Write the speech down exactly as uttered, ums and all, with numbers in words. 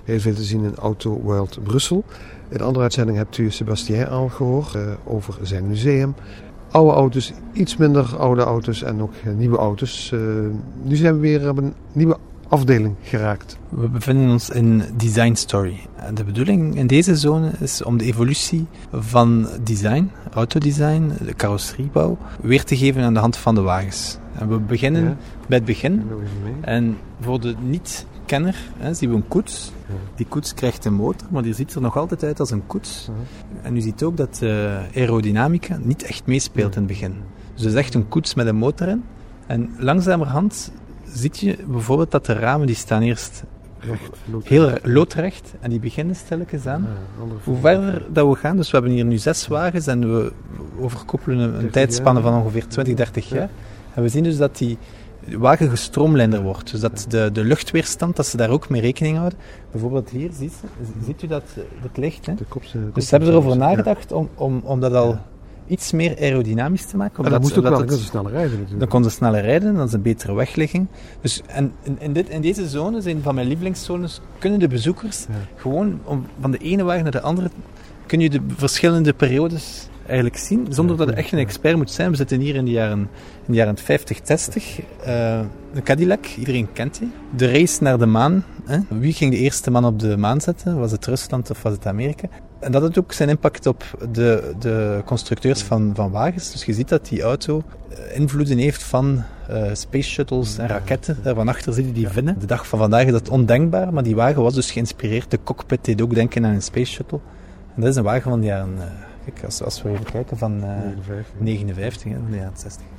heel veel te zien in Auto World Brussel. In de andere uitzending hebt u Sébastien al gehoord uh, over zijn museum. Oude auto's, iets minder oude auto's en ook uh, nieuwe auto's. Uh, nu zijn we weer op een nieuwe afdeling geraakt. We bevinden ons in Design Story. De bedoeling in deze zone is om de evolutie van design, autodesign, de carrosseriebouw, weer te geven aan de hand van de wagens. En we beginnen ja. bij het begin. En voor de niet-kenner hè, zien we een koets. Ja. Die koets krijgt een motor, maar die ziet er nog altijd uit als een koets. Ja. En u ziet ook dat de aerodynamica niet echt meespeelt ja. in het begin. Dus het is echt een koets met een motor in. En langzamerhand ziet je bijvoorbeeld dat de ramen die staan eerst recht, heel loodrecht en die beginnen stilletjes aan. Ja, Hoe verder dat we gaan, dus we hebben hier nu zes wagens en we overkoppelen een, een tijdspanne van ongeveer twintig, dertig jaar. En we zien dus dat die wagen gestroomlijnder wordt. Dus dat de, de luchtweerstand, dat ze daar ook mee rekening houden. Bijvoorbeeld hier, ziet, ziet u dat, dat licht. Hè? De kop, de kop, dus ze hebben erover nagedacht om, om, om dat al... iets meer aerodynamisch te maken. En dat moest ook wel, dan kon ze sneller rijden natuurlijk. Dan kon ze sneller rijden, dan is een betere wegligging. Dus, en in, in, dit, in deze zones, een van mijn lievelingszones, kunnen de bezoekers ja. gewoon om, van de ene wagen naar de andere, kun je de verschillende periodes eigenlijk zien, zonder ja, dat je echt een expert moet zijn. We zitten hier in de jaren, in de jaren vijftig, zestig. Uh, de Cadillac, iedereen kent die. De race naar de maan. Hè? Wie ging de eerste man op de maan zetten? Was het Rusland of was het Amerika? En dat had ook zijn impact op de, de constructeurs van, van wagens. Dus je ziet dat die auto invloeden heeft van uh, space shuttles en raketten. Daar van achter zie je die vinnen. De dag van vandaag is dat ondenkbaar, maar die wagen was dus geïnspireerd. De cockpit deed ook denken aan een space shuttle. En dat is een wagen van de jaren... Uh, kijk, als, als we even kijken, van uh, negenenvijftig, hè, van de jaren zestig.